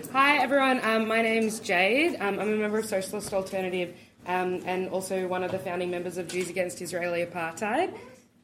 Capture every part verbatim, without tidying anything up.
Hi everyone, um, my name's Jade. Um, I'm a member of Socialist Alternative um, and also one of the founding members of Jews Against Israeli Apartheid.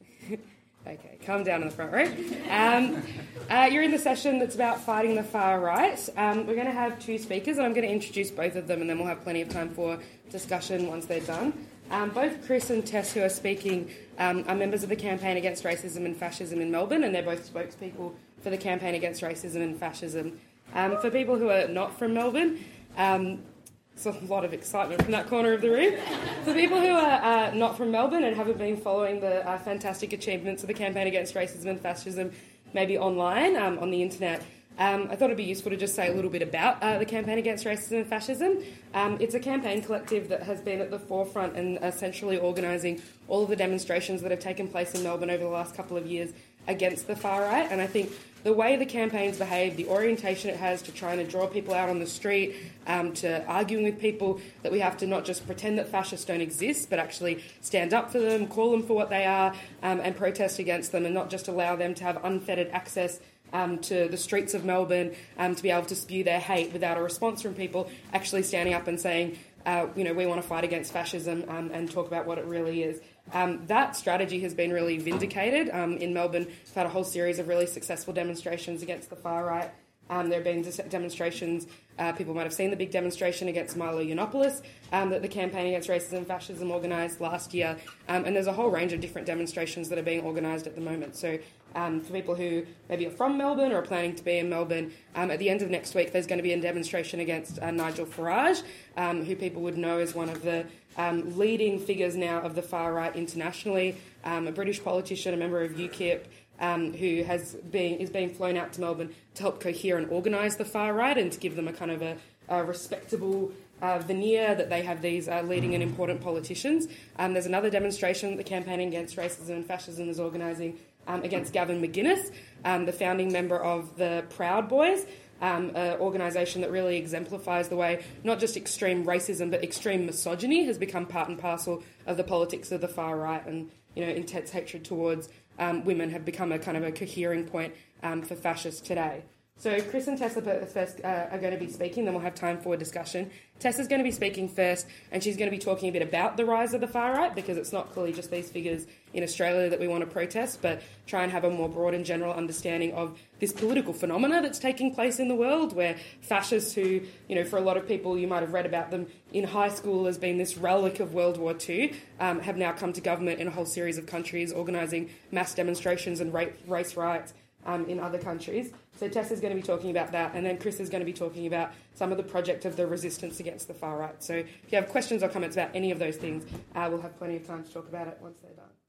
Okay, calm down in the front row. Um, uh, you're in the session that's about fighting the far right. Um, we're going to have two speakers and I'm going to introduce both of them and then we'll have plenty of time for discussion once they're done. Um, both Chris and Tess, who are speaking, um, are members of the Campaign Against Racism and Fascism in Melbourne, and they're both spokespeople for the Campaign Against Racism and Fascism. Um, for people who are not from Melbourne, um, it's a lot of excitement from that corner of the room. For people who are uh, not from Melbourne and haven't been following the uh, fantastic achievements of the Campaign Against Racism and Fascism, maybe online, um, on the internet, um, I thought it'd be useful to just say a little bit about uh, the Campaign Against Racism and Fascism. Um, it's a campaign collective that has been at the forefront and essentially organising all of the demonstrations that have taken place in Melbourne over the last couple of years against the far right, and I think the way the campaign's behave, the orientation it has to trying to draw people out on the street, um, to arguing with people that we have to not just pretend that fascists don't exist, but actually stand up for them, call them for what they are, um, and protest against them, and not just allow them to have unfettered access um, to the streets of Melbourne, um, to be able to spew their hate without a response from people actually standing up and saying, uh, you know, we want to fight against fascism um, and talk about what it really is. Um, that strategy has been really vindicated. Um, in Melbourne, we've had a whole series of really successful demonstrations against the far right. Um, there have been demonstrations, uh, people might have seen the big demonstration against Milo Yiannopoulos um, that the Campaign Against Racism and Fascism organised last year, um, and there's a whole range of different demonstrations that are being organised at the moment. So um, for people who maybe are from Melbourne or are planning to be in Melbourne, um, at the end of next week there's going to be a demonstration against uh, Nigel Farage, um, who people would know as one of the um, leading figures now of the far right internationally, um, a British politician, a member of UKIP, Um, who has been is being flown out to Melbourne to help cohere and organise the far right and to give them a kind of a, a respectable uh, veneer that they have these uh, leading and important politicians. Um, there's another demonstration that the Campaign Against Racism and Fascism is organising um, against Gavin McGuinness, um, the founding member of the Proud Boys, um, an organisation that really exemplifies the way not just extreme racism but extreme misogyny has become part and parcel of the politics of the far right, and you know intense hatred towards Um, women have become a kind of a cohering point um, for fascists today. So Chris and Tessa first uh, are going to be speaking, then we'll have time for discussion. Tessa's going to be speaking first, and she's going to be talking a bit about the rise of the far right, because it's not clearly just these figures in Australia that we want to protest, but try and have a more broad and general understanding of this political phenomena that's taking place in the world, where fascists who, you know, for a lot of people, you might have read about them in high school as being this relic of World War Two, um, have now come to government in a whole series of countries, organising mass demonstrations and rape, race riots um, in other countries. So Tessa's going to be talking about that, and then Chris is going to be talking about some of the project of the resistance against the far right. So if you have questions or comments about any of those things, uh, we'll have plenty of time to talk about it once they're done.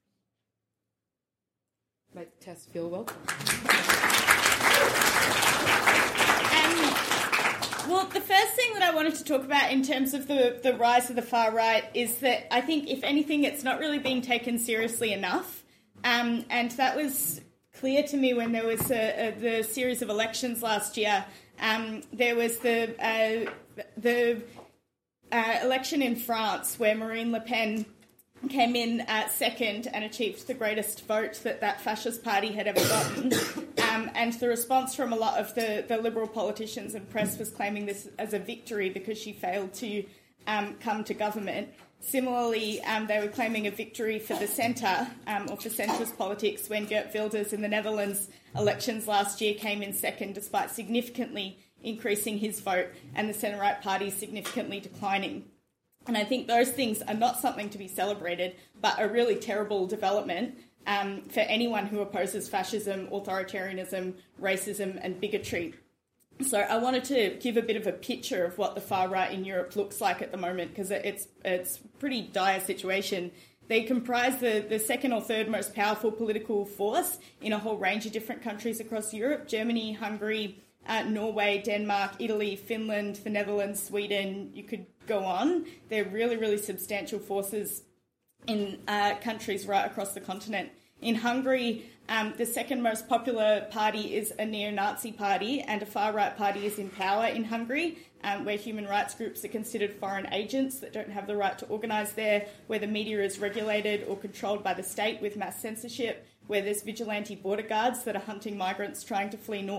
Make Tess feel welcome. Um, well, the first thing that I wanted to talk about in terms of the, the rise of the far right is that I think, if anything, it's not really being taken seriously enough. Um, and that was clear to me when there was a, a, the series of elections last year. Um, there was the uh, the uh, election in France where Marine Le Pen came in uh, second and achieved the greatest vote that that fascist party had ever gotten. Um, and the response from a lot of the, the Liberal politicians and press was claiming this as a victory because she failed to um, come to government. Similarly, um, they were claiming a victory for the centre, um, or for centrist politics, when Geert Wilders in the Netherlands elections last year came in second despite significantly increasing his vote, and the centre-right party significantly declining. And I think those things are not something to be celebrated, but a really terrible development um, for anyone who opposes fascism, authoritarianism, racism and bigotry. So I wanted to give a bit of a picture of what the far right in Europe looks like at the moment, because it's it's a pretty dire situation. They comprise the, the second or third most powerful political force in a whole range of different countries across Europe: Germany, Hungary, uh, Norway, Denmark, Italy, Finland, the Netherlands, Sweden. You could go on. They're really, really substantial forces in uh, countries right across the continent. In Hungary, um, the second most popular party is a neo-Nazi party, and a far-right party is in power in Hungary, um, where human rights groups are considered foreign agents that don't have the right to organise there, where the media is regulated or controlled by the state with mass censorship, where there's vigilante border guards that are hunting migrants trying to flee north,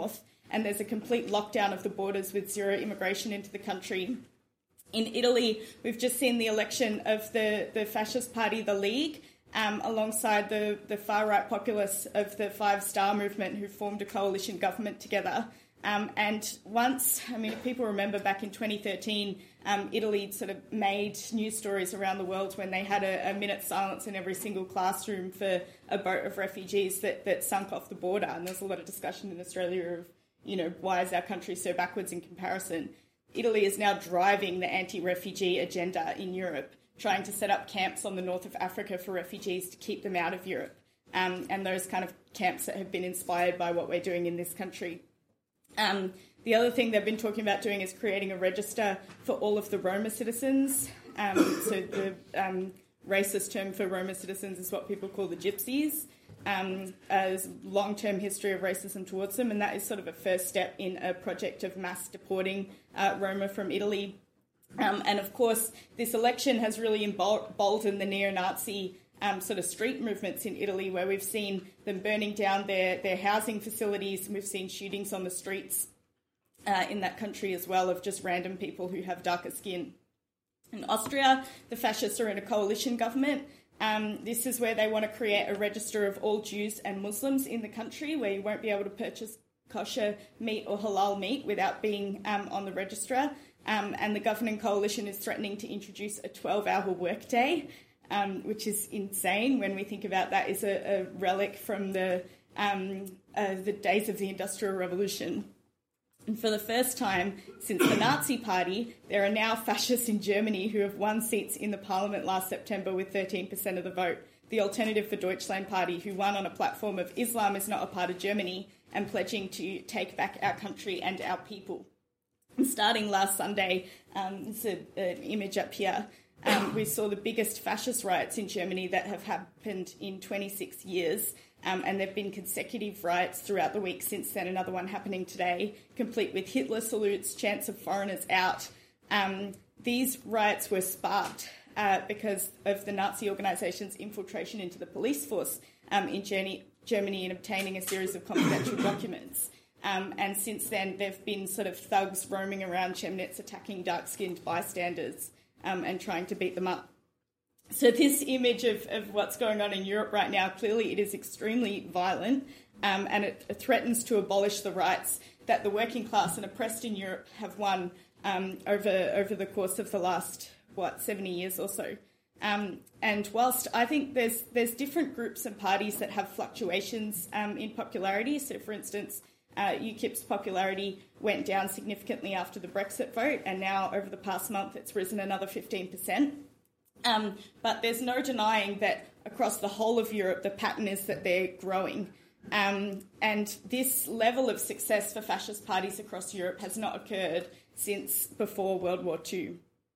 and there's a complete lockdown of the borders with zero immigration into the country. In Italy, we've just seen the election of the, the fascist party, the League, um, alongside the, the far-right populists of the Five Star Movement, who formed a coalition government together. Um, and once, I mean, if people remember back in twenty thirteen, um, Italy sort of made news stories around the world when they had a, a minute's silence in every single classroom for a boat of refugees that, that sunk off the border. And there's a lot of discussion in Australia of, you know, why is our country so backwards in comparison? Italy is now driving the anti-refugee agenda in Europe, trying to set up camps on the north of Africa for refugees to keep them out of Europe. Um, and those kind of camps that have been inspired by what we're doing in this country. Um, the other thing they've been talking about doing is creating a register for all of the Roma citizens. Um, so the um, racist term for Roma citizens is what people call the gypsies. Um, there's a long-term history of racism towards them, and that is sort of a first step in a project of mass deporting uh, Roma from Italy. Um, and of course, this election has really emboldened the neo-Nazi Um, sort of street movements in Italy, where we've seen them burning down their, their housing facilities, and we've seen shootings on the streets uh, in that country as well of just random people who have darker skin. In Austria, the fascists are in a coalition government. Um, this is where they want to create a register of all Jews and Muslims in the country, where you won't be able to purchase kosher meat or halal meat without being um, on the register. Um, and the governing coalition is threatening to introduce a twelve-hour workday, Um, which is insane when we think about that as a, a relic from the um, uh, the days of the Industrial Revolution. And for the first time since the Nazi Party, there are now fascists in Germany who have won seats in the parliament last September with thirteen percent of the vote. The Alternative for Deutschland Party, who won on a platform of Islam is not a part of Germany and pledging to take back our country and our people. And starting last Sunday, um, there's a, an image up here. Um, we saw the biggest fascist riots in Germany that have happened in twenty-six years, um, and there have been consecutive riots throughout the week since then, another one happening today, complete with Hitler salutes, chants of foreigners out. Um, these riots were sparked uh, because of the Nazi organisation's infiltration into the police force um, in Germany, Germany and obtaining a series of confidential documents. Um, and since then, there have been sort of thugs roaming around Chemnitz attacking dark-skinned bystanders. Um, and trying to beat them up. So this image of, of what's going on in Europe right now, clearly it is extremely violent, um, and it, it threatens to abolish the rights that the working class and oppressed in Europe have won um, over over the course of the last, what, seventy years or so. Um, and whilst I think there's there's different groups and parties that have fluctuations um, in popularity, so for instance, Uh, UKIP's popularity went down significantly after the Brexit vote, and now over the past month it's risen another fifteen percent. Um, but there's no denying that across the whole of Europe, the pattern is that they're growing. Um, and this level of success for fascist parties across Europe has not occurred since before World War Two.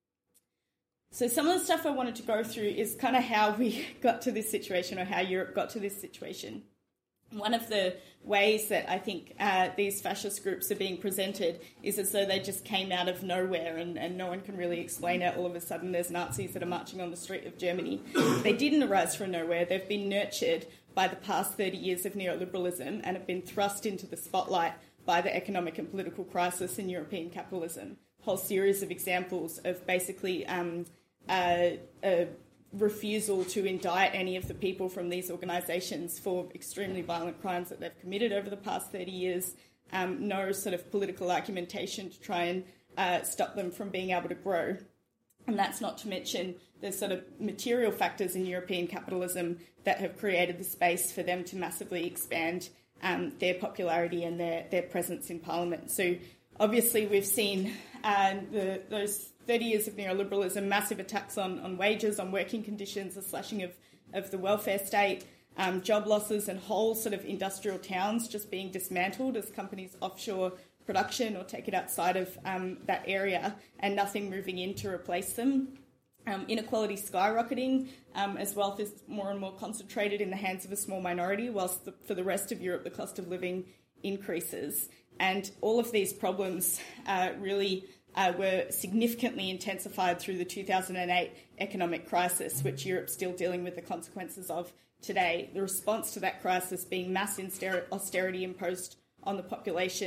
So some of the stuff I wanted to go through is kind of how we got to this situation, or how Europe got to this situation. One of the ways that I think uh, these fascist groups are being presented is as though they just came out of nowhere and, and no one can really explain it. All of a sudden there's Nazis that are marching on the street of Germany. They didn't arise from nowhere. They've been nurtured by the past thirty years of neoliberalism and have been thrust into the spotlight by the economic and political crisis in European capitalism. A whole series of examples of basically um, uh, uh, refusal to indict any of the people from these organisations for extremely violent crimes that they've committed over the past thirty years, um, no sort of political argumentation to try and uh, stop them from being able to grow. And that's not to mention the sort of material factors in European capitalism that have created the space for them to massively expand um, their popularity and their, their presence in Parliament. So obviously we've seen uh, the, those thirty years of neoliberalism, massive attacks on, on wages, on working conditions, the slashing of, of the welfare state, um, job losses and whole sort of industrial towns just being dismantled as companies offshore production or take it outside of um, that area and nothing moving in to replace them. Um, inequality skyrocketing um, as wealth is more and more concentrated in the hands of a small minority, whilst the, for the rest of Europe the cost of living increases. And all of these problems uh, really uh, were significantly intensified through the two thousand eight economic crisis, which Europe's still dealing with the consequences of today. The response to that crisis being mass austerity imposed on the population,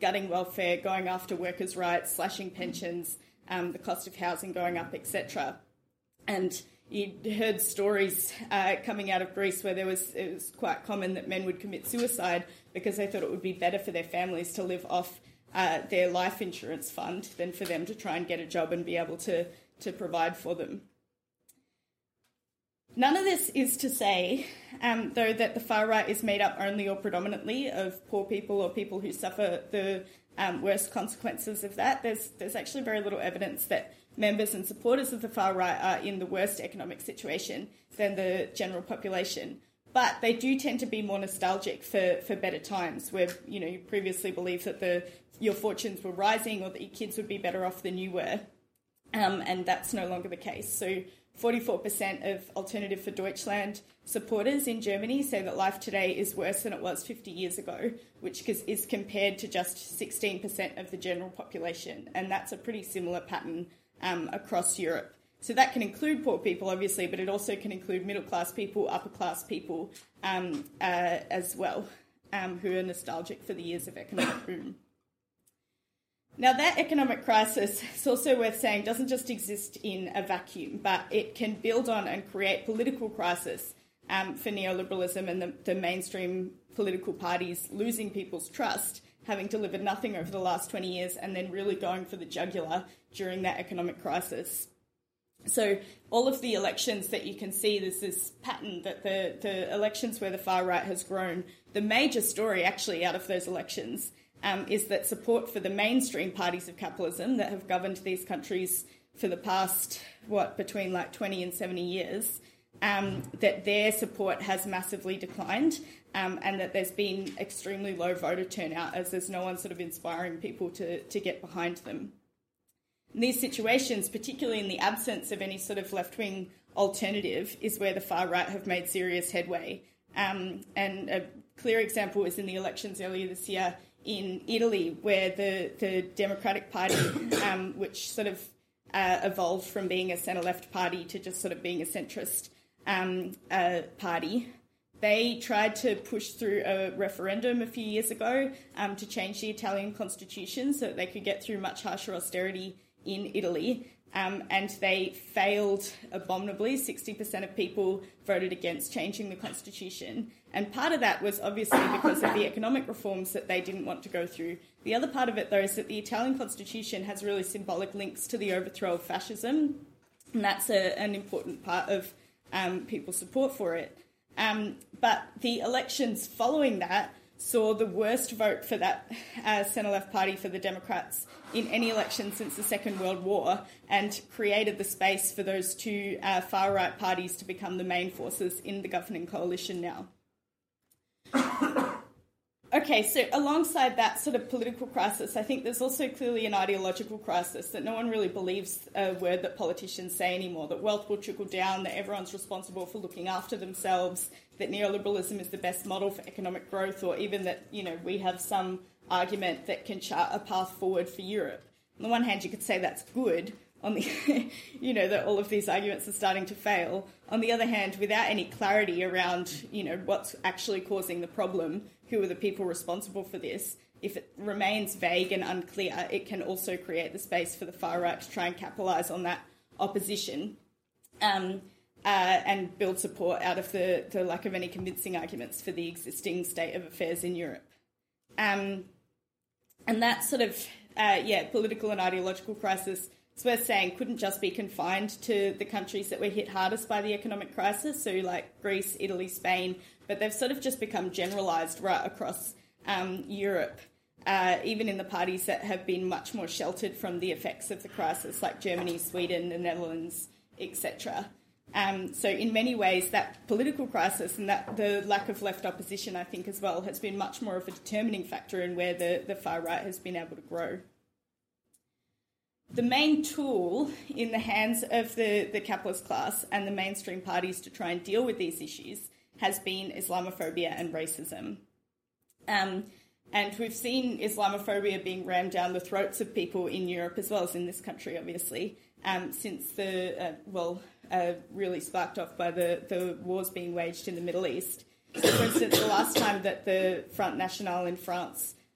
gutting welfare, going after workers' rights, slashing pensions, um, the cost of housing going up, et cetera. And you heard stories uh, coming out of Greece where there was it was quite common that men would commit suicide because they thought it would be better for their families to live off uh, their life insurance fund than for them to try and get a job and be able to, to provide for them. None of this is to say, um, though, that the far right is made up only or predominantly of poor people or people who suffer the um, worst consequences of that. There's, there's actually very little evidence that members and supporters of the far right are in the worst economic situation than the general population. But they do tend to be more nostalgic for, for better times, where, you know, you previously believed that the your fortunes were rising or that your kids would be better off than you were, um, and that's no longer the case. So forty-four percent of Alternative for Deutschland supporters in Germany say that life today is worse than it was fifty years ago, which is compared to just sixteen percent of the general population. And that's a pretty similar pattern um, across Europe. So that can include poor people, obviously, but it also can include middle-class people, upper-class people um, uh, as well, um, who are nostalgic for the years of economic boom. Now, that economic crisis, it's also worth saying, doesn't just exist in a vacuum, but it can build on and create political crisis um, for neoliberalism and the, the mainstream political parties losing people's trust, having delivered nothing over the last twenty years, and then really going for the jugular during that economic crisis. So all of the elections that you can see, there's this pattern that the, the elections where the far right has grown, the major story actually out of those elections Um, is that support for the mainstream parties of capitalism that have governed these countries for the past, what, between like twenty and seventy years, um, that their support has massively declined um, and that there's been extremely low voter turnout as there's no one sort of inspiring people to, to get behind them. In these situations, particularly in the absence of any sort of left-wing alternative, is where the far right have made serious headway. Um, and a clear example is in the elections earlier this year in Italy, where the, the Democratic Party, um, which sort of uh, evolved from being a centre-left party to just sort of being a centrist um, uh, party, they tried to push through a referendum a few years ago um, to change the Italian constitution so that they could get through much harsher austerity in Italy. Um, and they failed abominably. sixty percent of people voted against changing the constitution. And part of that was obviously because of the economic reforms that they didn't want to go through. The other part of it, though, is that the Italian constitution has really symbolic links to the overthrow of fascism. And that's a, an important part of um, people's support for it. Um, but the elections following that saw the worst vote for that uh, centre-left party for the Democrats in any election since the Second World War, and created the space for those two uh, far-right parties to become the main forces in the governing coalition now. Okay, so alongside that sort of political crisis, I think there's also clearly an ideological crisis that no one really believes a word that politicians say anymore, that wealth will trickle down, that everyone's responsible for looking after themselves, that neoliberalism is the best model for economic growth, or even that, you know, we have some argument that can chart a path forward for Europe. On the one hand, you could say that's good, on the, you know, that all of these arguments are starting to fail. On the other hand, without any clarity around, you know, what's actually causing the problem, who are the people responsible for this, if it remains vague and unclear, it can also create the space for the far right to try and capitalise on that opposition um, uh, and build support out of the, the lack of any convincing arguments for the existing state of affairs in Europe. Um, and that sort of, uh, yeah, political and ideological crisis, it's worth saying, couldn't just be confined to the countries that were hit hardest by the economic crisis, so like Greece, Italy, Spain, but they've sort of just become generalised right across um, Europe, uh, even in the parties that have been much more sheltered from the effects of the crisis, like Germany, Sweden, the Netherlands, et cetera. Um, so in many ways, that political crisis and that the lack of left opposition, I think, as well, has been much more of a determining factor in where the, the far right has been able to grow. The main tool in the hands of the, the capitalist class and the mainstream parties to try and deal with these issues has been Islamophobia and racism. Um, and we've seen Islamophobia being rammed down the throats of people in Europe as well as in this country, obviously, um, since the, uh, well, uh, really sparked off by the, the wars being waged in the Middle East. So, for instance, the last time that the Front National in France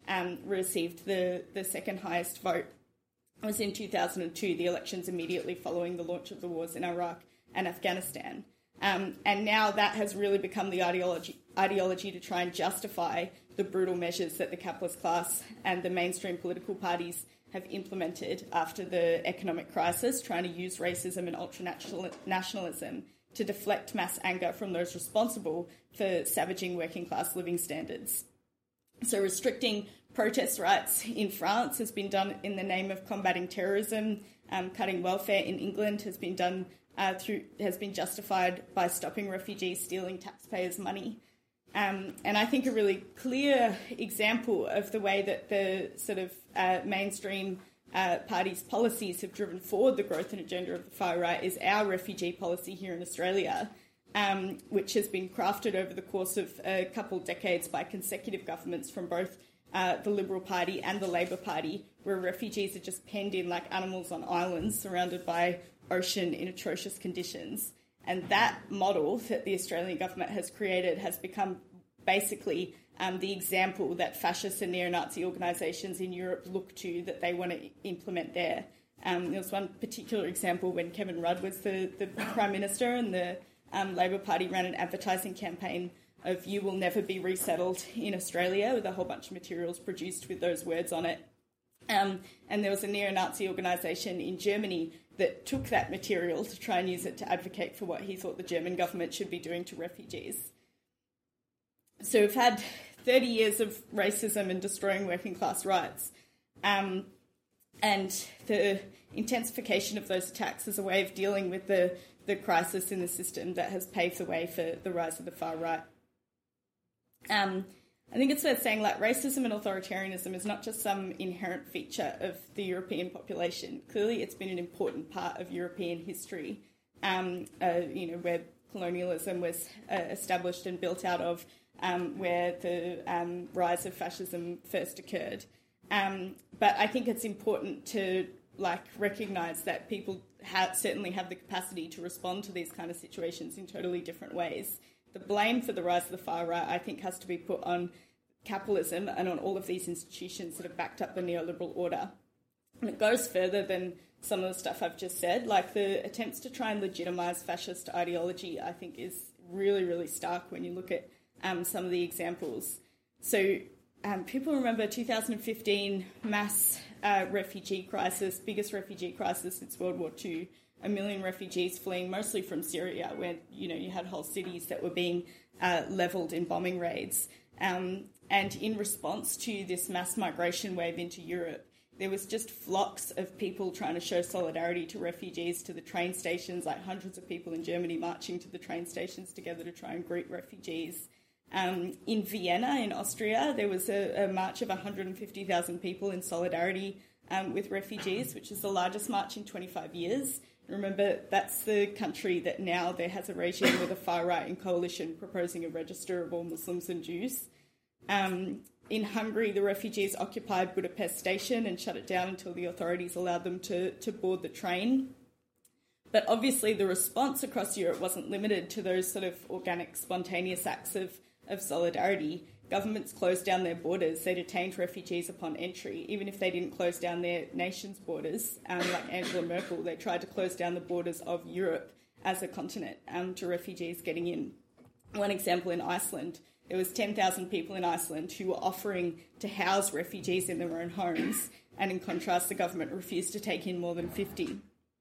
um, received the, the second highest vote. It was in two thousand two, the elections immediately following the launch of the wars in Iraq and Afghanistan. Um, and now that has really become the ideology, ideology to try and justify the brutal measures that the capitalist class and the mainstream political parties have implemented after the economic crisis, trying to use racism and ultranationalism to deflect mass anger from those responsible for savaging working class living standards. So restricting protest rights in France has been done in the name of combating terrorism. Um, cutting welfare in England has been done uh, through has been justified by stopping refugees stealing taxpayers' money. Um, and I think a really clear example of the way that the sort of uh, mainstream uh, parties' policies have driven forward the growth and agenda of the far right is our refugee policy here in Australia, um, which has been crafted over the course of a couple of decades by consecutive governments from both uh, the Liberal Party and the Labor Party, where refugees are just penned in like animals on islands surrounded by ocean in atrocious conditions. And that model that the Australian government has created has become basically um, the example that fascist and neo-Nazi organisations in Europe look to that they want to implement there. Um, there was one particular example when Kevin Rudd was the, the Prime Minister and the um, Labor Party ran an advertising campaign of "You will never be resettled in Australia" with a whole bunch of materials produced with those words on it. Um, and there was a neo-Nazi organisation in Germany that took that material to try and use it to advocate for what he thought the German government should be doing to refugees. So we've had thirty years of racism and destroying working class rights. Um, and the intensification of those attacks is a way of dealing with the, the crisis in the system that has paved the way for the rise of the far right. Um, I think it's worth saying like racism and authoritarianism is not just some inherent feature of the European population. Clearly it's been an important part of European history, um, uh, you know, where colonialism was uh, established and built out of, um, where the um, rise of fascism first occurred. Um, but I think it's important to like recognise that people have, certainly have the capacity to respond to these kind of situations in totally different ways. The blame for the rise of the far right, I think, has to be put on capitalism and on all of these institutions that have backed up the neoliberal order. And it goes further than some of the stuff I've just said. Like the attempts to try and legitimise fascist ideology, I think, is really, really stark when you look at um, some of the examples. So um, people remember two thousand fifteen mass uh, refugee crisis, biggest refugee crisis since World War Two. A million refugees fleeing mostly from Syria, where you know you had whole cities that were being uh, levelled in bombing raids. Um, and in response to this mass migration wave into Europe, there was just flocks of people trying to show solidarity to refugees to the train stations, like hundreds of people in Germany marching to the train stations together to try and greet refugees. Um, in Vienna, in Austria, there was a, a march of one hundred fifty thousand people in solidarity um, with refugees, which is the largest march in twenty-five years. Remember, that's the country that now there has a regime with a far-right coalition proposing a register of all Muslims and Jews. Um, in Hungary, the refugees occupied Budapest station and shut it down until the authorities allowed them to, to board the train. But obviously the response across Europe wasn't limited to those sort of organic, spontaneous acts of, of solidarity. Governments closed down their borders. They detained refugees upon entry. Even if they didn't close down their nation's borders, um, like Angela Merkel, they tried to close down the borders of Europe as a continent um, to refugees getting in. One example in Iceland, there was ten thousand people in Iceland who were offering to house refugees in their own homes, and in contrast, the government refused to take in more than fifty.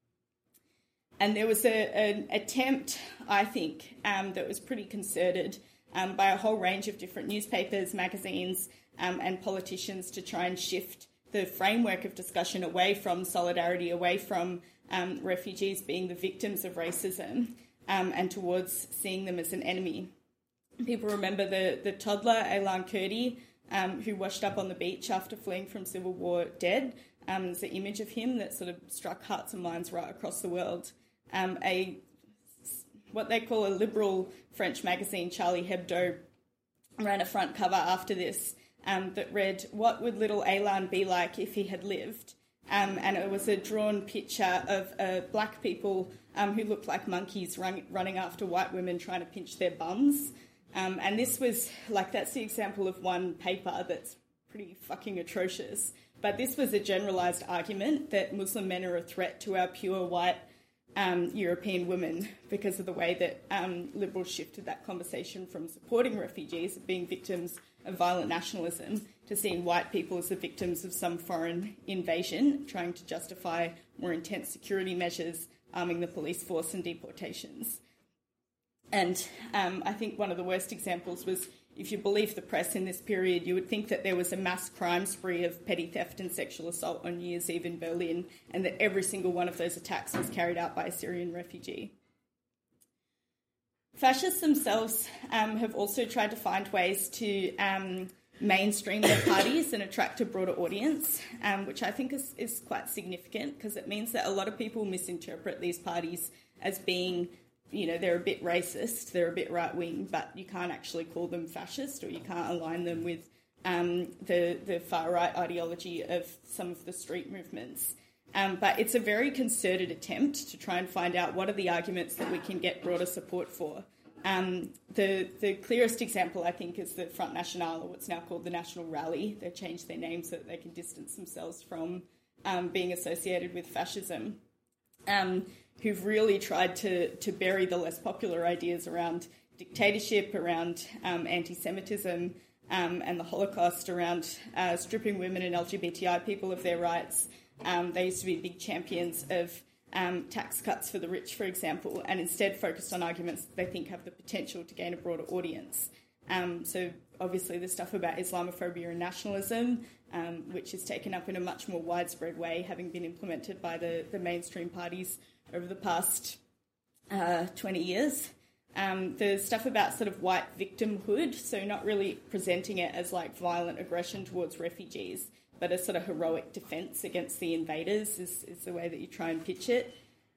And there was a, an attempt, I think, um, that was pretty concerted Um, by a whole range of different newspapers, magazines, um, and politicians to try and shift the framework of discussion away from solidarity, away from um, refugees being the victims of racism, um, and towards seeing them as an enemy. People remember the, the toddler, Aylan Kurdi, um, who washed up on the beach after fleeing from civil war dead. Um, there's an image of him that sort of struck hearts and minds right across the world. Um, a what they call a liberal French magazine, Charlie Hebdo, ran a front cover after this um, that read, "What would little Aylan be like if he had lived?" Um, and it was a drawn picture of uh, black people um, who looked like monkeys run, running after white women trying to pinch their bums. Um, and this was, like, that's the example of one paper that's pretty fucking atrocious. But this was a generalised argument that Muslim men are a threat to our pure white um, European women because of the way that um, Liberals shifted that conversation from supporting refugees, being victims of violent nationalism, to seeing white people as the victims of some foreign invasion, trying to justify more intense security measures, arming the police force and deportations. And um, I think one of the worst examples was, if you believe the press in this period, you would think that there was a mass crime spree of petty theft and sexual assault on New Year's Eve in Berlin, and that every single one of those attacks was carried out by a Syrian refugee. Fascists themselves um, have also tried to find ways to um, mainstream their parties and attract a broader audience, um, which I think is, is quite significant, because it means that a lot of people misinterpret these parties as being, you know, they're a bit racist, they're a bit right-wing, but you can't actually call them fascist, or you can't align them with um, the, the far-right ideology of some of the street movements. Um, but it's a very concerted attempt to try and find out what are the arguments that we can get broader support for. Um, the, the clearest example, I think, is the Front National, or what's now called the National Rally. They've changed their name so that they can distance themselves from um, being associated with fascism. Um, who've really tried to, to bury the less popular ideas around dictatorship, around um, anti-Semitism, um, and the Holocaust, around uh, stripping women and L G B T I people of their rights. Um, they used to be big champions of um, tax cuts for the rich, for example, and instead focused on arguments that they think have the potential to gain a broader audience. Um, so obviously the stuff about Islamophobia and nationalism, um, which is taken up in a much more widespread way, having been implemented by the, the mainstream parties over the past uh, twenty years. Um, the stuff about sort of white victimhood, so not really presenting it as like violent aggression towards refugees, but a sort of heroic defence against the invaders is, is the way that you try and pitch it.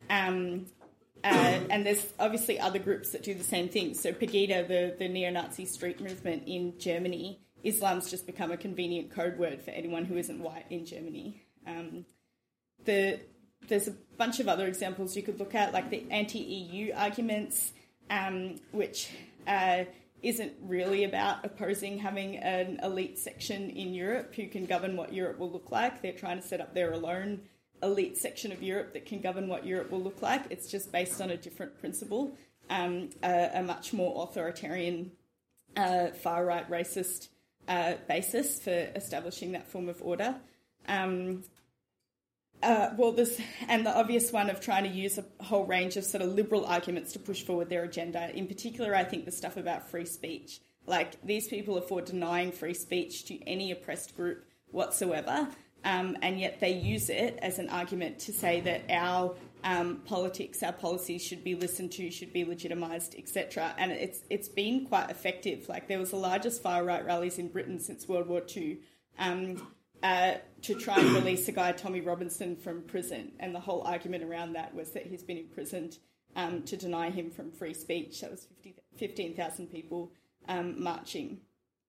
Um, uh, and there's obviously other groups that do the same thing. So Pegida, the, the neo-Nazi street movement in Germany, Islam's just become a convenient code word for anyone who isn't white in Germany. Um, the There's a bunch of other examples you could look at, like the anti-E U arguments, um, which uh, isn't really about opposing having an elite section in Europe who can govern what Europe will look like. They're trying to set up their own elite section of Europe that can govern what Europe will look like. It's just based on a different principle, um, a, a much more authoritarian, uh, far-right racist uh, basis for establishing that form of order. Um, Uh, well, this and the obvious one of trying to use a whole range of sort of liberal arguments to push forward their agenda. In particular, I think the stuff about free speech. Like, these people are for denying free speech to any oppressed group whatsoever, um, and yet they use it as an argument to say that our um, politics, our policies should be listened to, should be legitimised, et cetera. And it's it's been quite effective. Like, there was the largest far-right rallies in Britain since World War Two. Um, Uh, to try and release a guy, Tommy Robinson, from prison. And the whole argument around that was that he's been imprisoned um, to deny him from free speech. That was fifteen thousand people um, marching.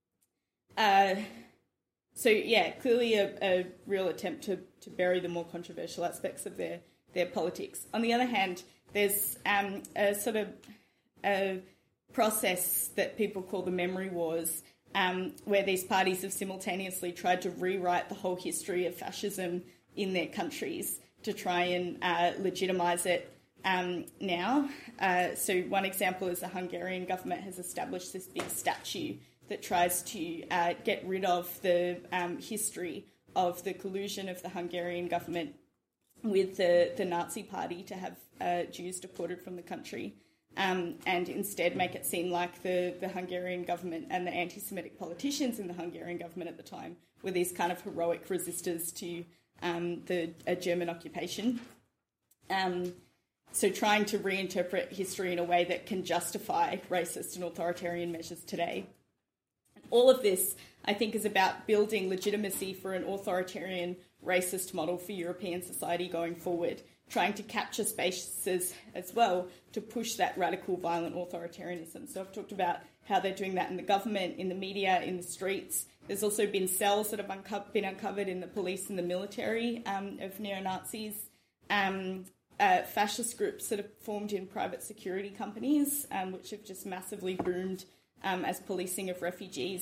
Uh, so, yeah, clearly a, a real attempt to, to bury the more controversial aspects of their, their politics. On the other hand, there's um, a sort of a process that people call the memory wars, Um, where these parties have simultaneously tried to rewrite the whole history of fascism in their countries to try and uh, legitimise it um, now. Uh, so one example is the Hungarian government has established this big statue that tries to uh, get rid of the um, history of the collusion of the Hungarian government with the, the Nazi party to have uh, Jews deported from the country. Um, and instead make it seem like the, the Hungarian government and the anti-Semitic politicians in the Hungarian government at the time were these kind of heroic resistors to um, the a German occupation. Um, so trying to reinterpret history in a way that can justify racist and authoritarian measures today. And all of this, I think, is about building legitimacy for an authoritarian racist model for European society going forward, trying to capture spaces as well to push that radical, violent authoritarianism. So I've talked about how they're doing that in the government, in the media, in the streets. There's also been cells that have unco- been uncovered in the police and the military um, of neo-Nazis. Um, uh, fascist groups that have formed in private security companies, um, which have just massively boomed um, as policing of refugees.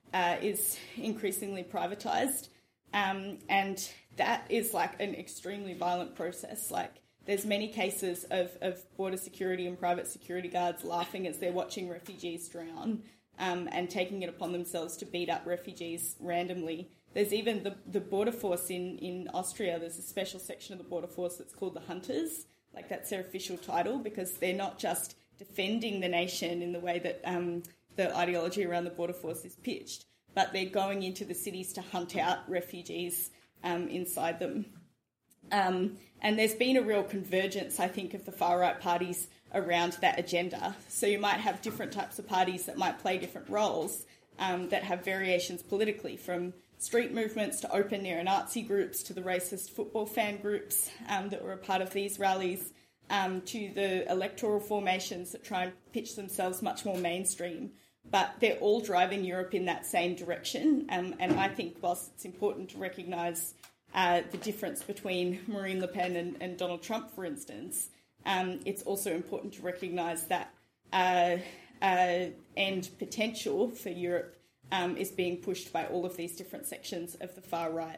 uh, is increasingly privatised, um, and that is like an extremely violent process. Like, there's many cases of, of border security and private security guards laughing as they're watching refugees drown, um, and taking it upon themselves to beat up refugees randomly. There's even the, the border force in, in Austria. There's a special section of the border force that's called the Hunters. Like, that's their official title, because they're not just defending the nation in the way that um, the ideology around the border force is pitched, but they're going into the cities to hunt out refugees um, inside them. Um, and there's been a real convergence, I think, of the far-right parties around that agenda. So you might have different types of parties that might play different roles, um, that have variations politically, from street movements to open neo-Nazi groups to the racist football fan groups um, that were a part of these rallies, um, to the electoral formations that try and pitch themselves much more mainstream. But they're all driving Europe in that same direction. Um, and I think whilst it's important to recognise uh, the difference between Marine Le Pen and, and Donald Trump, for instance, um, it's also important to recognise that uh, uh, end potential for Europe um, is being pushed by all of these different sections of the far right.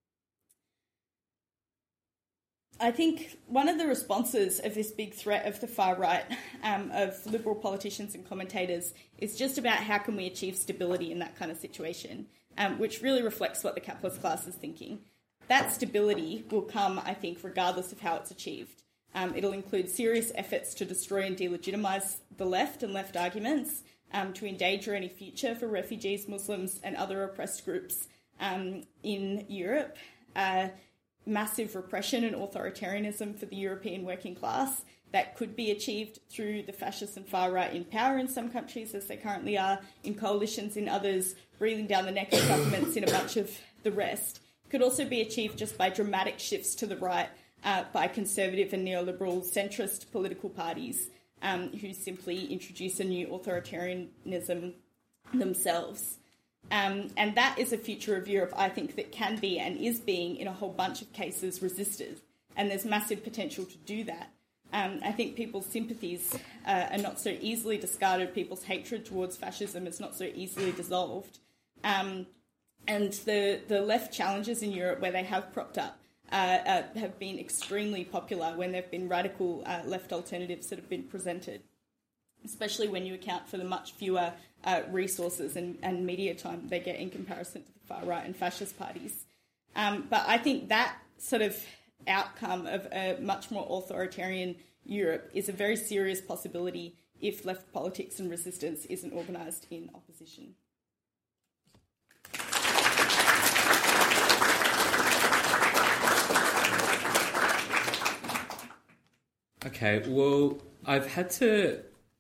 I think one of the responses of this big threat of the far right, um, of liberal politicians and commentators, is just about how can we achieve stability in that kind of situation, um, which really reflects what the capitalist class is thinking. That stability will come, I think, regardless of how it's achieved. Um, it'll include serious efforts to destroy and delegitimise the left and left arguments, um, to endanger any future for refugees, Muslims and other oppressed groups um, in Europe, uh, massive repression and authoritarianism for the European working class that could be achieved through the fascists and far right in power in some countries, as they currently are, in coalitions in others, breathing down the neck of governments in a bunch of the rest. Could also be achieved just by dramatic shifts to the right uh, by conservative and neoliberal centrist political parties um, who simply introduce a new authoritarianism themselves. Um, and that is a future of Europe, I think, that can be and is being, in a whole bunch of cases, resisted. And there's massive potential to do that. Um, I think people's sympathies uh, are not so easily discarded. People's hatred towards fascism is not so easily dissolved. Um, and the, the left challenges in Europe, where they have propped up, uh, uh, have been extremely popular when there have been radical uh, left alternatives that have been presented, especially when you account for the much fewer uh, resources and, and media time they get in comparison to the far-right and fascist parties. Um, but I think that sort of outcome of a much more authoritarian Europe is a very serious possibility if left politics and resistance isn't organised in opposition. Okay, well, I've had to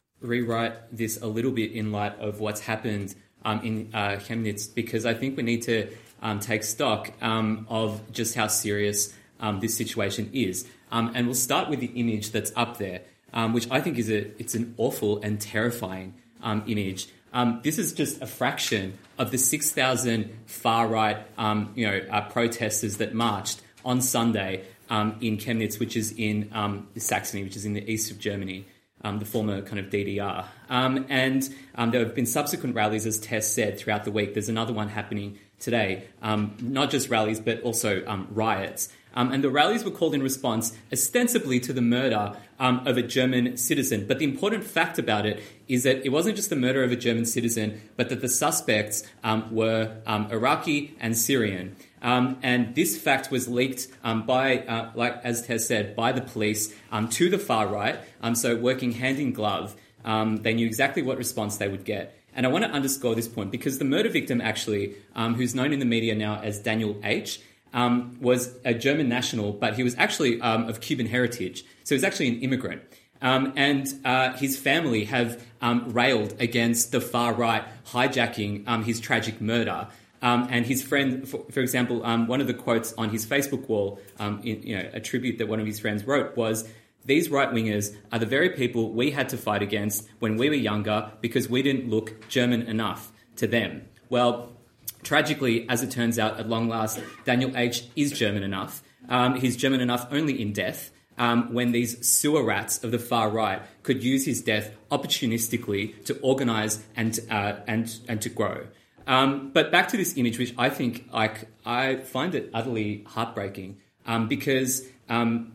rewrite this a little bit in light of what's happened um, in uh, Chemnitz, because I think we need to um, take stock um, of just how serious um, this situation is. Um, and we'll start with the image that's up there, um, which I think is a it's an awful and terrifying um, image. Um, this is just a fraction of the six thousand far-right um, you know, uh, protesters that marched on Sunday um, in Chemnitz, which is in um, Saxony, which is in the east of Germany. Um, the former kind of D D R. Um, and um, there have been subsequent rallies, as Tess said, throughout the week. There's another one happening today. Um, not just rallies, but also um, riots. Um, and the rallies were called in response ostensibly to the murder um, of a German citizen. But the important fact about it is that it wasn't just the murder of a German citizen, but that the suspects um, were um, Iraqi and Syrian. Um, and this fact was leaked um, by, uh, like as Tess said, by the police um, to the far right. Um, so working hand in glove, um, they knew exactly what response they would get. And I want to underscore this point because the murder victim actually, um, who's known in the media now as Daniel H., um, was a German national, but he was actually um, of Cuban heritage. So he's actually an immigrant. Um, and uh, his family have um, railed against the far right hijacking um, his tragic murder. Um, and his friend, for, for example, um, one of the quotes on his Facebook wall, um, in, you know, a tribute that one of his friends wrote was, "These right-wingers are the very people we had to fight against when we were younger because we didn't look German enough to them." Well, tragically, as it turns out, at long last, Daniel H. is German enough. Um, he's German enough only in death, um, when these sewer rats of the far right could use his death opportunistically to organise and, uh, and, and to grow. Um, but back to this image, which I think like I find it utterly heartbreaking um, because, um,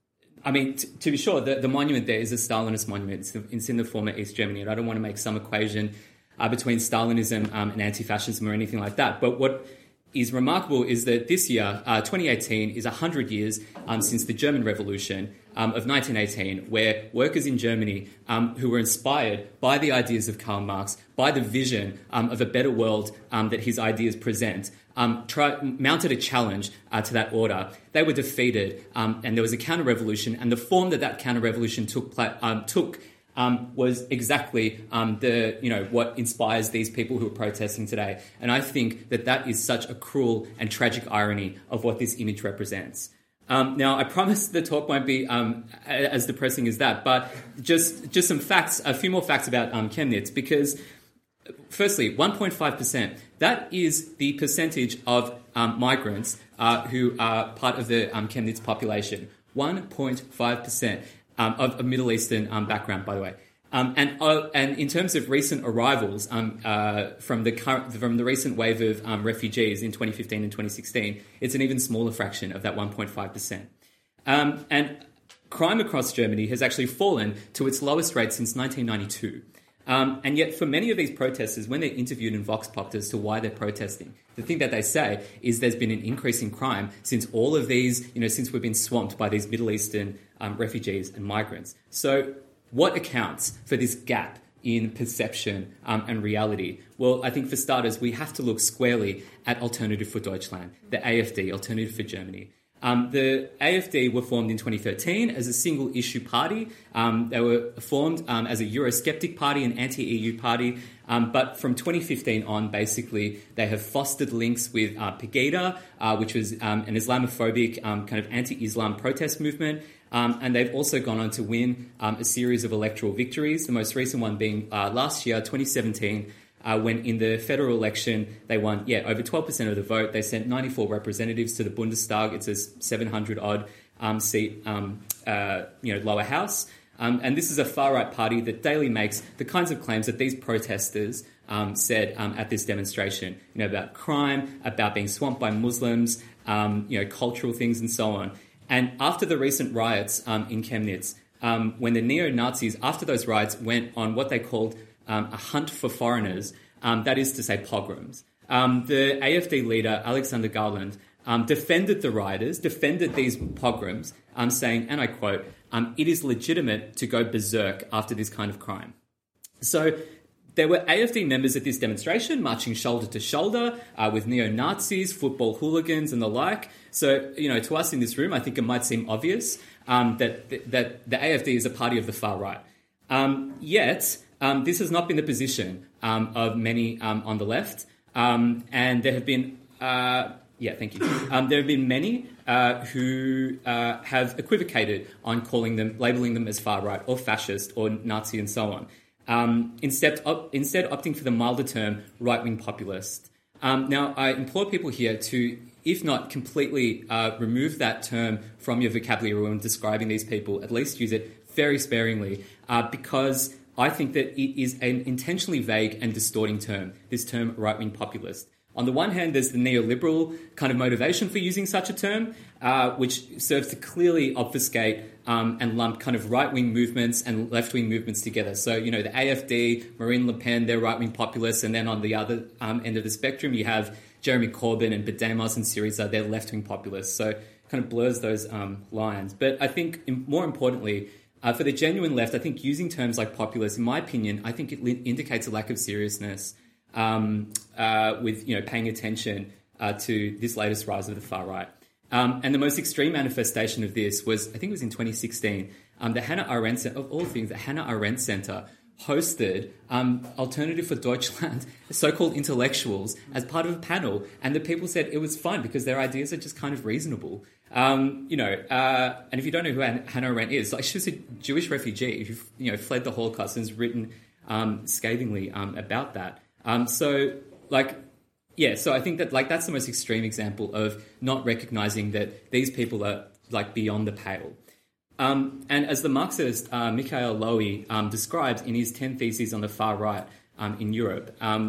I mean, t- to be sure, the, the monument there is a Stalinist monument. It's, it's in the former East Germany, and I don't want to make some equation uh, between Stalinism um, and anti-fascism or anything like that. But what is remarkable is that this year, uh, twenty eighteen, is one hundred years um, since the German Revolution um, of nineteen eighteen, where workers in Germany um, who were inspired by the ideas of Karl Marx, by the vision um, of a better world um, that his ideas present, um, try, mounted a challenge uh, to that order. They were defeated, um, and there was a counter-revolution, and the form that that counter-revolution took pla- um, took Um, was exactly um, the you know what inspires these people who are protesting today, and I think that that is such a cruel and tragic irony of what this image represents. Um, now, I promise the talk won't be um, as depressing as that, but just just some facts, a few more facts about um, Chemnitz, because firstly, one point five percent, that is the percentage of um, migrants uh, who are part of the um, Chemnitz population. one point five percent. Um, of, of Middle Eastern um, background, by the way, um, and uh, and in terms of recent arrivals um, uh, from the current, from the recent wave of um, refugees in twenty fifteen and twenty sixteen, it's an even smaller fraction of that one point five percent. Um, and crime across Germany has actually fallen to its lowest rate since nineteen ninety-two. Um, and yet, for many of these protesters, when they're interviewed in Vox Popped as to why they're protesting, the thing that they say is there's been an increase in crime since all of these, you know, since we've been swamped by these Middle Eastern um, refugees and migrants. So what accounts for this gap in perception um, and reality? Well, I think for starters, we have to look squarely at Alternative for Deutschland, the A F D, Alternative for Germany. Um, the A F D were formed in twenty thirteen as a single-issue party. Um, they were formed um, as a Eurosceptic party, an anti-E U party. Um, but from twenty fifteen on, basically, they have fostered links with uh, Pegida, uh, which was um, an Islamophobic um, kind of anti-Islam protest movement. Um, and they've also gone on to win um, a series of electoral victories, the most recent one being uh, last year, twenty seventeen, Uh, when in the federal election, they won, yeah, over twelve percent of the vote. They sent ninety-four representatives to the Bundestag. It's a seven hundred odd um, seat, um, uh, you know, lower house. Um, and this is a far-right party that daily makes the kinds of claims that these protesters um, said um, at this demonstration, you know, about crime, about being swamped by Muslims, um, you know, cultural things and so on. And after the recent riots um, in Chemnitz, um, when the neo-Nazis, after those riots, went on what they called Um, a hunt for foreigners, um, that is to say pogroms. Um, the A F D leader, Alexander Garland, um, defended the rioters, defended these pogroms, um, saying, and I quote, um, it is legitimate to go berserk after this kind of crime. So there were A F D members at this demonstration marching shoulder to shoulder uh, with neo-Nazis, football hooligans and the like. So, you know, to us in this room, I think it might seem obvious um, that, that the A F D is a party of the far right. Um, yet... Um, this has not been the position um, of many um, on the left, um, and there have been, uh, yeah, thank you. Um, there have been many uh, who uh, have equivocated on calling them, labelling them as far right or fascist or Nazi and so on. Um, instead, op- instead, opting for the milder term right-wing populist. Um, now, I implore people here to, if not completely uh, remove that term from your vocabulary when describing these people, at least use it very sparingly, uh, because I think that it is an intentionally vague and distorting term, this term right-wing populist. On the one hand, there's the neoliberal kind of motivation for using such a term, uh, which serves to clearly obfuscate um, and lump kind of right-wing movements and left-wing movements together. So, you know, the A F D, Marine Le Pen, they're right-wing populists, and then on the other um, end of the spectrum, you have Jeremy Corbyn and Podemos and Syriza, they're left-wing populists. So kind of blurs those um, lines. But I think more importantly, Uh, for the genuine left, I think using terms like populist, in my opinion, I think it li- indicates a lack of seriousness um, uh, with, you know, paying attention uh, to this latest rise of the far right. Um, and the most extreme manifestation of this was, I think it was in twenty sixteen, um, the Hannah Arendt, of all things, the Hannah Arendt Center hosted um, Alternative for Deutschland, so-called intellectuals, as part of a panel. And the people said it was fine because their ideas are just kind of reasonable. Um, you know, uh, and if you don't know who Hannah Arendt is, like, she was a Jewish refugee who, you know, fled the Holocaust and has written um, scathingly um, about that. Um, so, like, yeah, so I think that, like, that's the most extreme example of not recognizing that these people are, like, beyond the pale. Um, and as the Marxist uh, Mikhail Lowy um, describes in his ten Theses on the Far Right um, in Europe, um,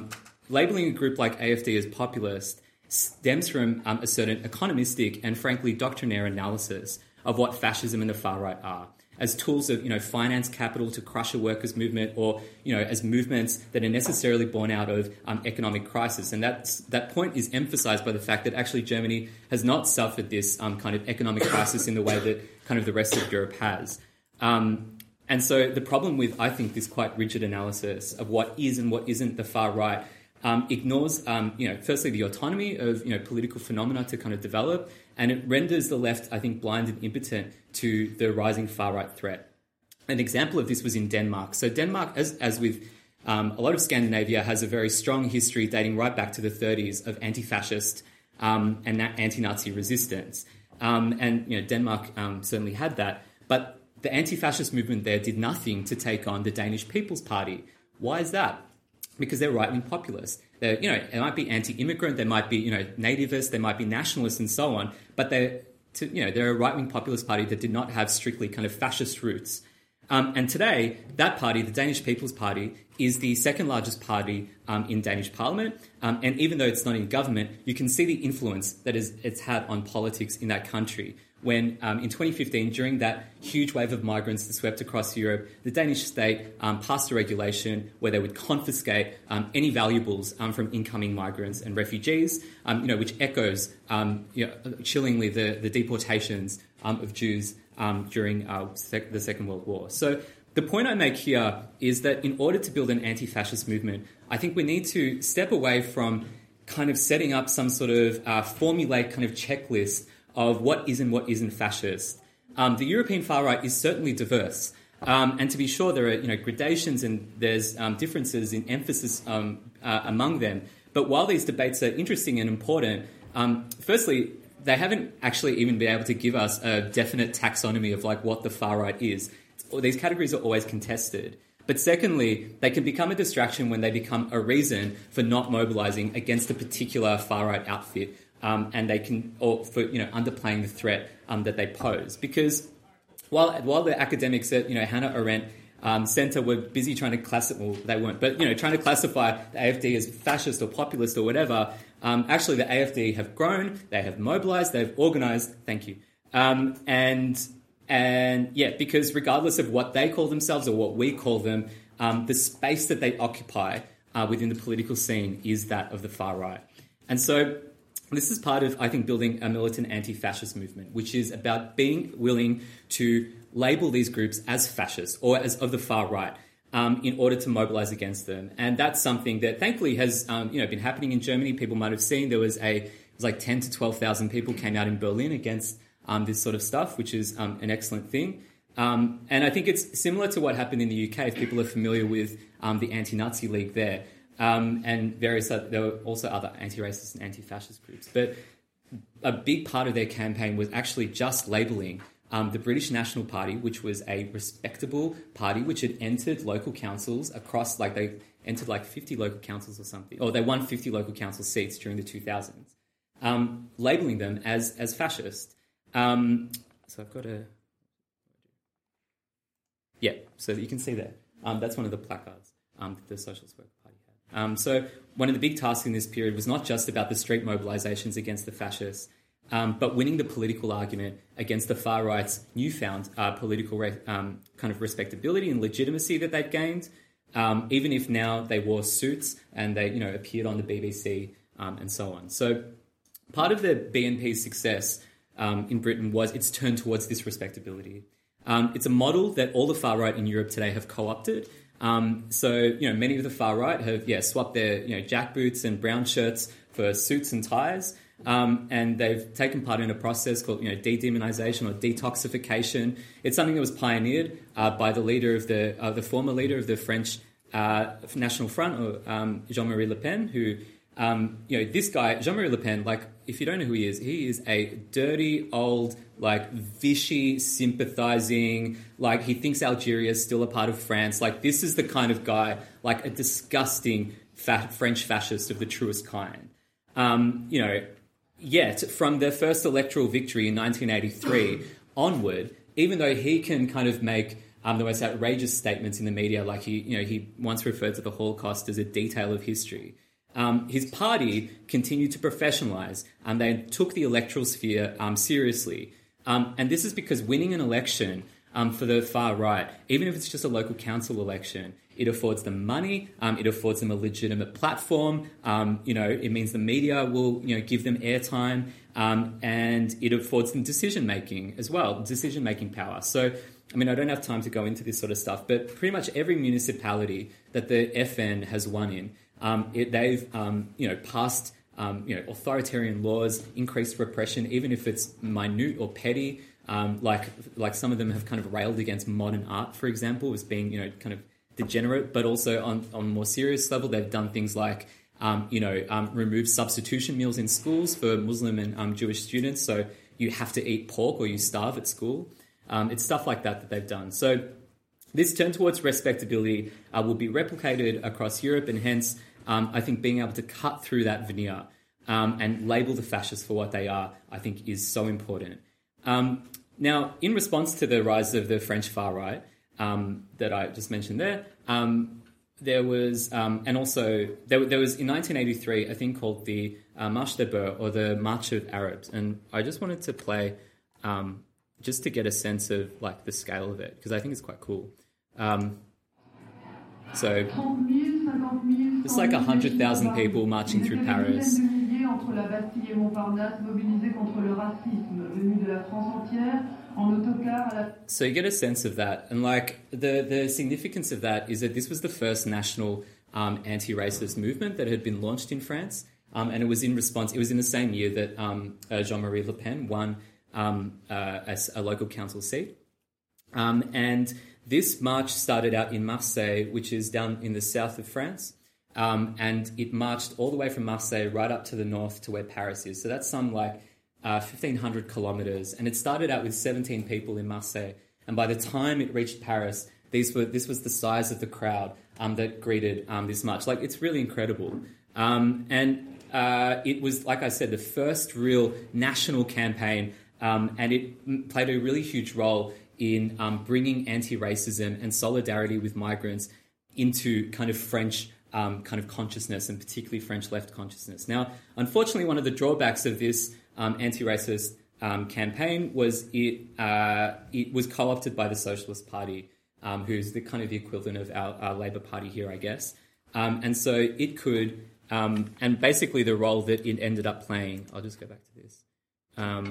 labeling a group like A F D as populist stems from um, a certain economistic and, frankly, doctrinaire analysis of what fascism and the far right are, as tools of, you know, finance capital to crush a workers' movement, or, you know, as movements that are necessarily born out of um, economic crisis. And that's, that point is emphasised by the fact that actually Germany has not suffered this um, kind of economic crisis in the way that kind of the rest of Europe has. Um, and so the problem with, I think, this quite rigid analysis of what is and what isn't the far right um, ignores, um, you know, firstly the autonomy of, you know, political phenomena to kind of develop, and it renders the left, I think, blind and impotent to the rising far-right threat. An example of this was in Denmark. So Denmark, as, as with um, a lot of Scandinavia, has a very strong history dating right back to the thirties of anti-fascist um, and anti-Nazi resistance. Um, and, you know, Denmark um, certainly had that. But the anti-fascist movement there did nothing to take on the Danish People's Party. Why is that? Because they're right-wing populists. They're, you know, they might be anti-immigrant, they might be, you know, nativist, they might be nationalists and so on, but they're, to, you know, they're a right-wing populist party that did not have strictly kind of fascist roots. Um, and today, that party, the Danish People's Party, is the second largest party um, in Danish parliament. Um, and even though it's not in government, you can see the influence that is, it's had on politics in that country. When um, in twenty fifteen, during that huge wave of migrants that swept across Europe, the Danish state um, passed a regulation where they would confiscate um, any valuables um, from incoming migrants and refugees, um, you know, which echoes um, you know, chillingly the, the deportations um, of Jews um, during uh, sec- the Second World War. So the point I make here is that in order to build an anti-fascist movement, I think we need to step away from kind of setting up some sort of uh, formulaic kind of checklist of what is and what isn't fascist. Um, the European far right is certainly diverse. Um, and to be sure, there are, you know, gradations and there's um, differences in emphasis um, uh, among them. But while these debates are interesting and important, um, firstly, they haven't actually even been able to give us a definite taxonomy of like what the far right is. These categories are always contested. But secondly, they can become a distraction when they become a reason for not mobilising against a particular far right outfit. Um, and they can, or for, you know, underplaying the threat um, that they pose. Because while while the academics at, you know, Hannah Arendt um, Centre were busy trying to classify, well, they weren't, but, you know, trying to classify the A F D as fascist or populist or whatever, um, actually the A F D have grown, they have mobilised, they've organised, thank you. Um, and, and yeah, because regardless of what they call themselves or what we call them, um, the space that they occupy uh, within the political scene is that of the far right. And so this is part of, I think, building a militant anti-fascist movement, which is about being willing to label these groups as fascist or as of the far right um, in order to mobilise against them. And that's something that thankfully has um, you know, been happening in Germany. People might have seen there was a, it was like ten to twelve thousand people came out in Berlin against um, this sort of stuff, which is um, an excellent thing. Um, and I think it's similar to what happened in the U K, if people are familiar with um, the Anti-Nazi League there. Um, and various other, there were also other anti-racist and anti-fascist groups. But a big part of their campaign was actually just labelling um, the British National Party, which was a respectable party which had entered local councils across, like they entered like fifty local councils or something, or they won fifty local council seats during the two thousands, um, labelling them as, as fascist. Um, so I've got a... Yeah, so you can see there. Um, that's one of the placards um, that the Socialist Worker Party had. Um, so one of the big tasks in this period was not just about the street mobilisations against the fascists, um, but winning the political argument against the far right's newfound uh, political re- um, kind of respectability and legitimacy that they'd gained, um, even if now they wore suits and they, you know, appeared on the B B C um, and so on. So part of the B N P's success um, in Britain was its turn towards this respectability. Um, it's a model that all the far right in Europe today have co-opted. Um, so, you know, many of the far right have, yeah, swapped their, you know, jackboots and brown shirts for suits and ties. Um, and they've taken part in a process called, you know, de-demonization or detoxification. It's something that was pioneered uh, by the leader of the, uh, the former leader of the French uh, National Front, or um, Jean-Marie Le Pen, who, um, you know, this guy, Jean-Marie Le Pen, like, if you don't know who he is, he is a dirty, old, like, Vichy sympathising, like, he thinks Algeria is still a part of France. Like, this is the kind of guy, like, a disgusting fat French fascist of the truest kind. Um, you know, yet, from their first electoral victory in nineteen eighty-three onward, even though he can kind of make um, the most outrageous statements in the media, like he, you know, he once referred to the Holocaust as a detail of history, Um, his party continued to professionalize, and they took the electoral sphere um, seriously. Um, and this is because winning an election um, for the far right, even if it's just a local council election, it affords them money, um, it affords them a legitimate platform, um, you know, it means the media will, you know, give them airtime, um, and it affords them decision-making as well, decision-making power. So, I mean, I don't have time to go into this sort of stuff, but pretty much every municipality that the F N has won in, um, it, they've, um, you know, passed, um, you know, authoritarian laws, increased repression, even if it's minute or petty. Um, like, like some of them have kind of railed against modern art, for example, as being, you know, kind of degenerate, but also on, on a more serious level, they've done things like, um, you know, um, remove substitution meals in schools for Muslim and um, Jewish students. So you have to eat pork or you starve at school. Um, it's stuff like that that they've done. So this turn towards respectability uh, will be replicated across Europe, and hence um, I think being able to cut through that veneer um, and label the fascists for what they are, I think is so important. Um, now, in response to the rise of the French far right um, that I just mentioned there, um, there was, um, and also there, there was in nineteen eighty-three a thing called the uh, Marche des Beurs, or the March of Arabs, and I just wanted to play um, just to get a sense of like the scale of it, because I think it's quite cool. Um, so it's like a hundred thousand people marching through Paris. Entre la Bastille et Montparnasse, mobilisés contre le racisme venu de la France entière, en autocar à la... So you get a sense of that, and like the the significance of that is that this was the first national um, anti-racist movement that had been launched in France, um, and it was in response. It was in the same year that um, uh, Jean-Marie Le Pen won um, uh, as a local council seat, um, and this march started out in Marseille, which is down in the south of France. Um, and it marched all the way from Marseille right up to the north to where Paris is. So that's some like uh, fifteen hundred kilometres. And it started out with seventeen people in Marseille. And by the time it reached Paris, these were this was the size of the crowd um, that greeted um, this march. Like, it's really incredible. Um, and uh, it was, like I said, the first real national campaign. Um, and it played a really huge role in um, bringing anti-racism and solidarity with migrants into kind of French Um, kind of consciousness, and particularly French left consciousness. Now, unfortunately, one of the drawbacks of this um, anti-racist um, campaign was it uh, it was co-opted by the Socialist Party, um, who's the kind of the equivalent of our, our Labour Party here, I guess. Um, and so it could, um, and basically the role that it ended up playing. I'll just go back to this. Um,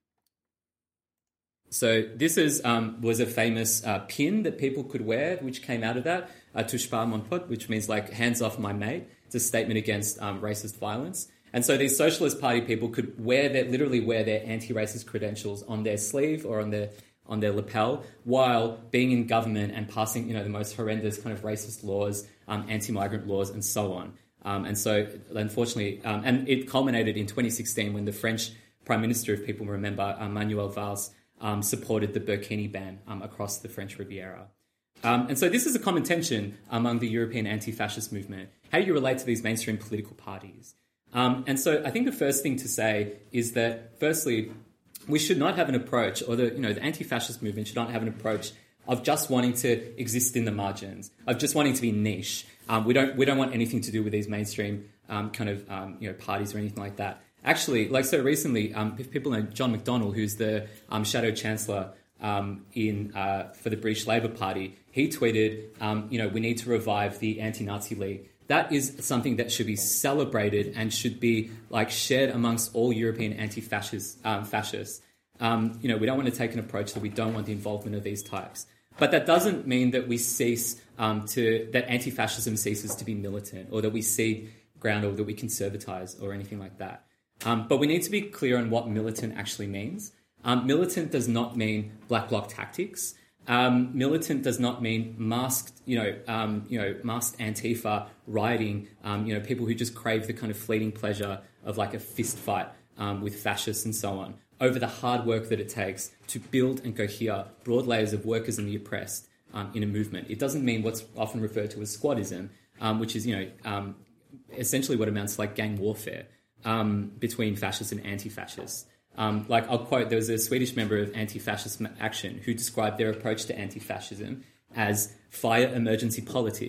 so this is um, was a famous uh, pin that people could wear, which came out of that. Uh, touche pas mon pote, which means like hands off my mate. It's a statement against um, racist violence. And so these Socialist Party people could wear their, literally wear their anti-racist credentials on their sleeve or on their on their lapel while being in government and passing, you know, the most horrendous kind of racist laws, um, anti-migrant laws, and so on. Um, and so, unfortunately, um, and it culminated in twenty sixteen when the French Prime Minister, if people remember, uh, Manuel Valls, um, supported the burkini ban um, across the French Riviera. Um, and so this is a common tension among the European anti-fascist movement. How do you relate to these mainstream political parties? Um, and so I think the first thing to say is that, firstly, we should not have an approach, or the you know the anti-fascist movement should not have an approach of just wanting to exist in the margins, of just wanting to be niche. Um, we don't we don't want anything to do with these mainstream um, kind of um, you know parties or anything like that. Actually, like so recently, um, if people know John McDonnell, who's the um, Shadow Chancellor Um, in uh, for the British Labour Party, he tweeted, um, you know, we need to revive the Anti-Nazi League. That is something that should be celebrated and should be like shared amongst all European anti-fascists. Um, fascists. Um, you know, we don't want to take an approach that we don't want the involvement of these types. But that doesn't mean that we cease um, to that anti-fascism ceases to be militant, or that we cede ground, or that we conservatize, or anything like that. Um, but we need to be clear on what militant actually means. Um, militant does not mean black bloc tactics. Um, militant does not mean masked, you know, um, you know, masked Antifa rioting. Um, you know, people who just crave the kind of fleeting pleasure of like a fist fight um, with fascists and so on, over the hard work that it takes to build and cohere broad layers of workers and the oppressed um, in a movement. It doesn't mean what's often referred to as squadism, um, which is, you know, um, essentially what amounts to like gang warfare um, between fascists and anti-fascists. Um, like I'll quote, there was a Swedish member of Anti-Fascist Action who described their approach to anti-fascism as fire emergency politics,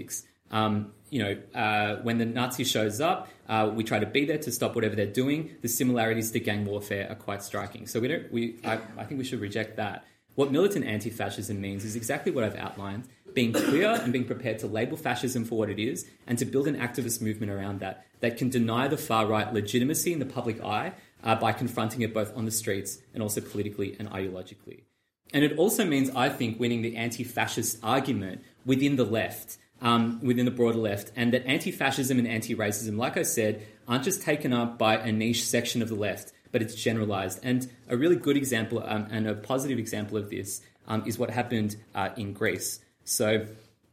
Um, you know, uh, when the Nazi shows up, uh, we try to be there to stop whatever they're doing. The similarities to gang warfare are quite striking. So we don't. We I, I think we should reject that. What militant anti-fascism means is exactly what I've outlined: being clear and being prepared to label fascism for what it is, and to build an activist movement around that that can deny the far right legitimacy in the public eye uh, by confronting it both on the streets and also politically and ideologically. And it also means, I think, winning the anti-fascist argument within the left. Um, within the broader left, and that anti-fascism and anti-racism, like I said, aren't just taken up by a niche section of the left, but it's generalised. And a really good example um, and a positive example of this um, is what happened uh, in Greece. So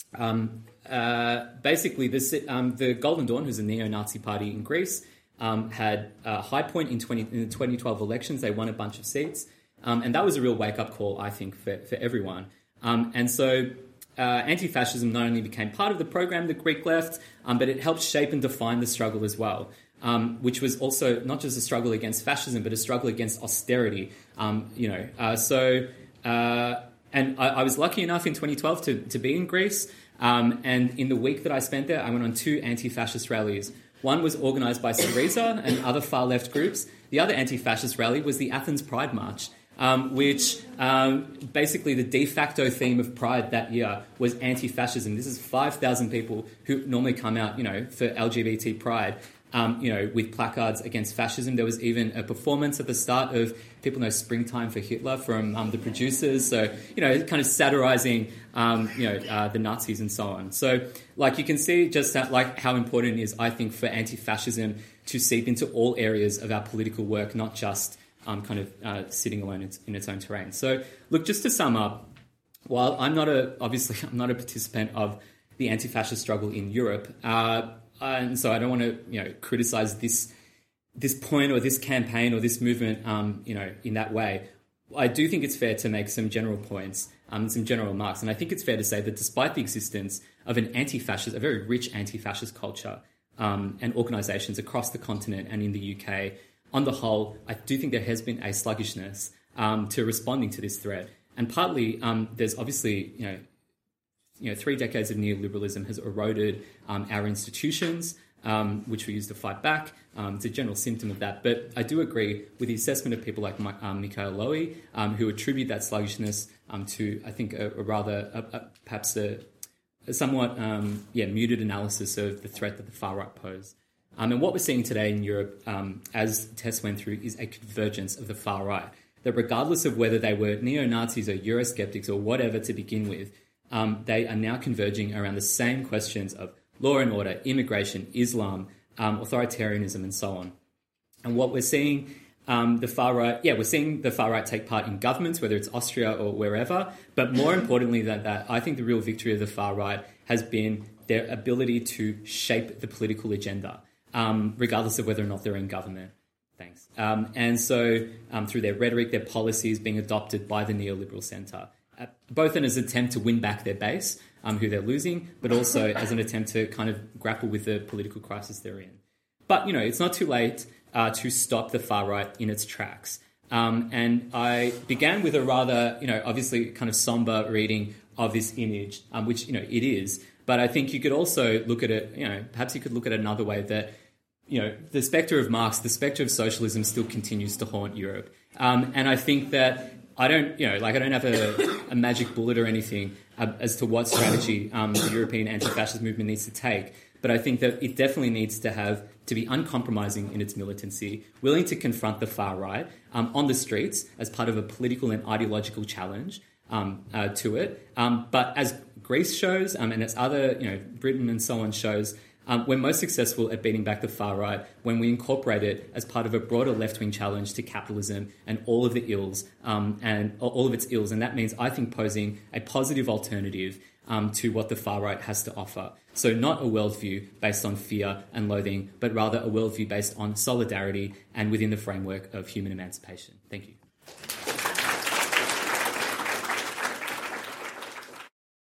um, uh, basically, this, um, the Golden Dawn, who's a neo-Nazi party in Greece, um, had a high point in, twenty, in the twenty twelve elections. They won a bunch of seats. Um, and that was a real wake-up call, I think, for, for everyone. Um, and so... Uh, anti-fascism not only became part of the program, the Greek left, um, but it helped shape and define the struggle as well, um, which was also not just a struggle against fascism, but a struggle against austerity. Um, you know, uh, so uh, and I, I was lucky enough in twenty twelve to, to be in Greece, um, and in the week that I spent there, I went on two anti-fascist rallies. One was organised by Syriza and other far-left groups. The other anti-fascist rally was the Athens Pride March. Um, which um, basically the de facto theme of Pride that year was anti-fascism. This is five thousand people who normally come out, you know, for L G B T Pride, um, you know, with placards against fascism. There was even a performance at the start of, people know Springtime for Hitler from um, the producers. So, you know, kind of satirising, um, you know, uh, the Nazis and so on. So, like, you can see just that, like, how important it is, I think, for anti-fascism to seep into all areas of our political work, not just Um, kind of uh, sitting alone in its, in its own terrain. So, look, just to sum up, while I'm not a, obviously, I'm not a participant of the anti-fascist struggle in Europe, uh, and so I don't want to, you know, criticise this this point or this campaign or this movement, um, you know, in that way. I do think it's fair to make some general points, um, some general remarks, and I think it's fair to say that despite the existence of an anti-fascist, a very rich anti-fascist culture um, and organisations across the continent and in the U K, on the whole, I do think there has been a sluggishness um, to responding to this threat, and partly um, there's obviously, you know, you know, three decades of neoliberalism has eroded um, our institutions, um, which we use to fight back. Um, it's a general symptom of that, but I do agree with the assessment of people like um, Mikhail Lowy, um, who attribute that sluggishness um, to, I think, a, a rather, a, a, perhaps a, a somewhat, um, yeah, muted analysis of the threat that the far right pose. Um, and what we're seeing today in Europe, um, as Tess went through, is a convergence of the far right. That regardless of whether they were neo-Nazis or Eurosceptics or whatever to begin with, um, they are now converging around the same questions of law and order, immigration, Islam, um, authoritarianism, and so on. And what we're seeing, um, the far right, yeah, we're seeing the far right take part in governments, whether it's Austria or wherever. But more importantly than that, I think the real victory of the far right has been their ability to shape the political agenda. Um, regardless of whether or not they're in government. Thanks. Um, and so um, through their rhetoric, their policies being adopted by the neoliberal centre, uh, both in as an attempt to win back their base, um, who they're losing, but also as an attempt to kind of grapple with the political crisis they're in. But, you know, it's not too late uh, to stop the far right in its tracks. Um, and I began with a rather, you know, obviously kind of sombre reading of this image, um, which, you know, it is. But I think you could also look at it, you know, perhaps you could look at it another way that, you know, the spectre of Marx, the spectre of socialism still continues to haunt Europe. Um, and I think that I don't, you know, like I don't have a, a magic bullet or anything uh, as to what strategy um, the European anti-fascist movement needs to take. But I think that it definitely needs to have, to be uncompromising in its militancy, willing to confront the far right um, on the streets as part of a political and ideological challenge um, uh, to it. Um, but as Greece shows, um, and as other, you know, Britain and so on shows, um, we're most successful at beating back the far right when we incorporate it as part of a broader left-wing challenge to capitalism and all of the ills, um, and all of its ills. And that means, I think, posing a positive alternative um, to what the far right has to offer. So not a worldview based on fear and loathing, but rather a worldview based on solidarity and within the framework of human emancipation. Thank you.